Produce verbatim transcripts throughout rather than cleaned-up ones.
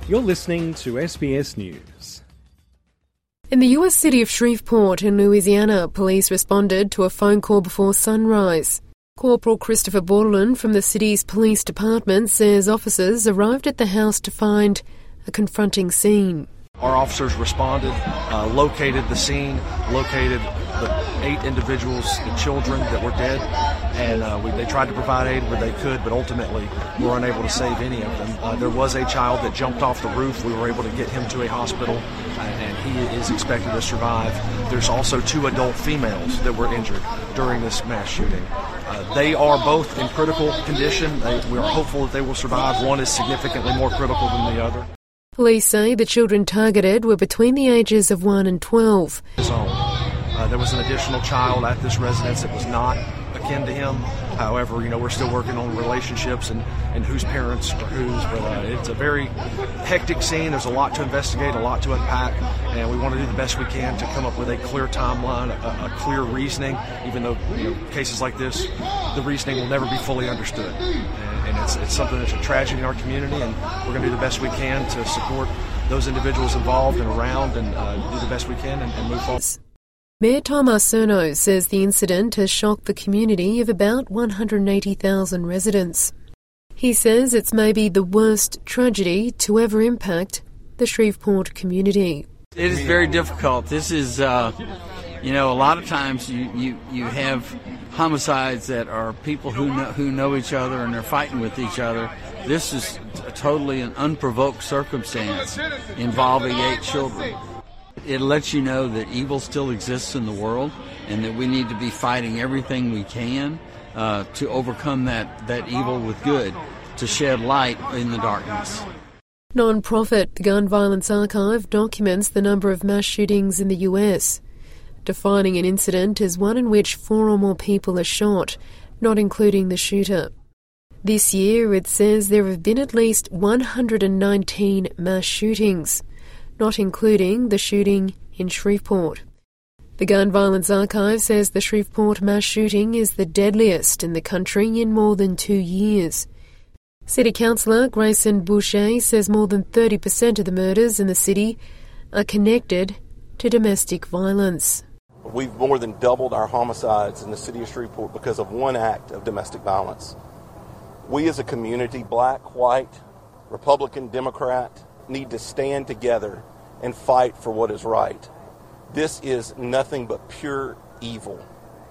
You're listening to S B S News. In the U S city of Shreveport in Louisiana, police responded to a phone call before sunrise. Corporal Christopher Bordelin from the city's police department says officers arrived at the house to find a confronting scene. Our officers responded, uh, located the scene, located the eight individuals, the children that were dead, and uh, we, they tried to provide aid where they could, but ultimately were unable to save any of them. Uh, there was a child that jumped off the roof. We were able to get him to a hospital, uh, and he is expected to survive. There's also two adult females that were injured during this mass shooting. Uh, they are both in critical condition. They, we are hopeful that they will survive. One is significantly more critical than the other. Police say the children targeted were between the ages of one and twelve. His own. Uh, there was an additional child at this residence that was not akin to him. However, you know, we're still working on relationships and, and whose parents are whose, but uh, it's a very hectic scene. There's a lot to investigate, a lot to unpack, and we want to do the best we can to come up with a clear timeline, a, a clear reasoning, even though, you know, cases like this, the reasoning will never be fully understood. And, and it's, it's something that's a tragedy in our community, and we're going to do the best we can to support those individuals involved and around and uh, do the best we can and, and move forward. Mayor Tom Arsenault says the incident has shocked the community of about one hundred eighty thousand residents. He says it's maybe the worst tragedy to ever impact the Shreveport community. It is very difficult. This is, uh, you know, a lot of times you, you, you have homicides that are people who know, who know each other and they're fighting with each other. This is totally an unprovoked circumstance involving eight children. It lets you know that evil still exists in the world and that we need to be fighting everything we can uh, to overcome that, that evil with good, to shed light in the darkness. Non-profit The Gun Violence Archive documents the number of mass shootings in the U S, defining an incident as one in which four or more people are shot, not including the shooter. This year, it says there have been at least one hundred nineteen mass shootings, not including the shooting in Shreveport. The Gun Violence Archive says the Shreveport mass shooting is the deadliest in the country in more than two years. City Councillor Grayson Boucher says more than thirty percent of the murders in the city are connected to domestic violence. We've more than doubled our homicides in the city of Shreveport because of one act of domestic violence. We as a community, black, white, Republican, Democrat, need to stand together and fight for what is right. This is nothing but pure evil.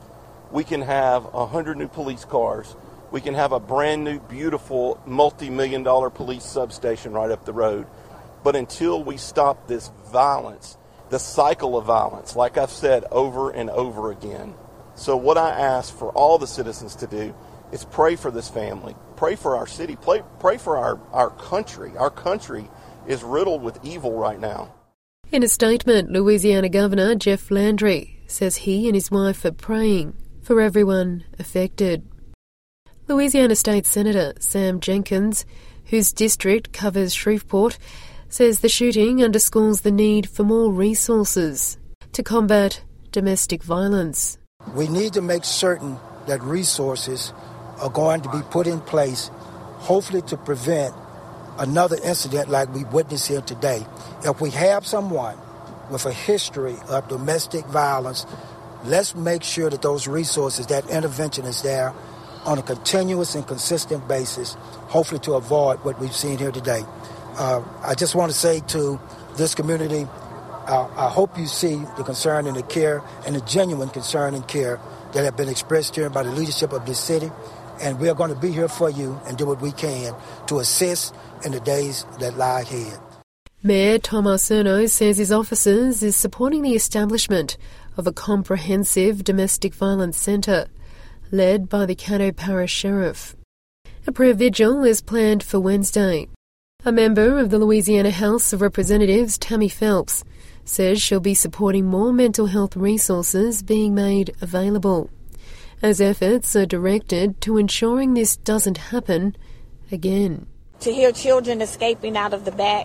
We can have a hundred new police cars. We can have a brand new, beautiful, multi-million dollar police substation right up the road. But until we stop this violence, the cycle of violence, like I've said over and over again. So what I ask for all the citizens to do is pray for this family, pray for our city, pray, pray for our, our country. Our country is riddled with evil right now. In a statement, Louisiana Governor Jeff Landry says he and his wife are praying for everyone affected. Louisiana State Senator Sam Jenkins, whose district covers Shreveport, says the shooting underscores the need for more resources to combat domestic violence. We need to make certain that resources are going to be put in place, hopefully to prevent another incident like we witnessed here today. If we have someone with a history of domestic violence, let's make sure that those resources, that intervention is there on a continuous and consistent basis, hopefully to avoid what we've seen here today. Uh, I just want to say to this community, uh, I hope you see the concern and the care and the genuine concern and care that have been expressed here by the leadership of this city. And we are going to be here for you and do what we can to assist in the days that lie ahead. Mayor Tom Arsenault says his officers is supporting the establishment of a comprehensive domestic violence centre led by the Caddo Parish Sheriff. A prayer vigil is planned for Wednesday. A member of the Louisiana House of Representatives, Tammy Phelps, says she'll be supporting more mental health resources being made available, as efforts are directed to ensuring this doesn't happen again. To hear children escaping out of the back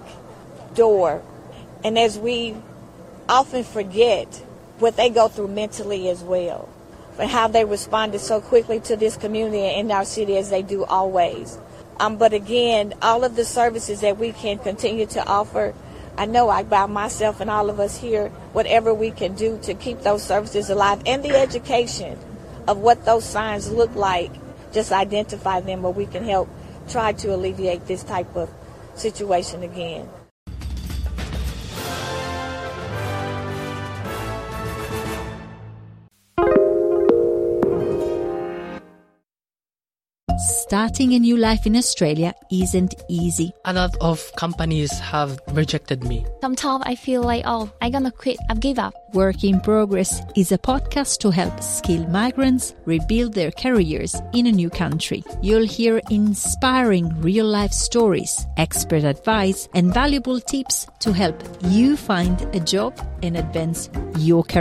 door, and as we often forget what they go through mentally as well, and how they responded so quickly to this community and our city as they do always. Um, but again, all of the services that we can continue to offer, I know I, by myself and all of us here, whatever we can do to keep those services alive and the education of what those signs look like, just identify them where we can help try to alleviate this type of situation again. Starting a new life in Australia isn't easy. A lot of companies have rejected me. Sometimes I feel like, oh, I'm gonna quit, I've give up. Work in Progress is a podcast to help skilled migrants rebuild their careers in a new country. You'll hear inspiring real-life stories, expert advice, and valuable tips to help you find a job and advance your career.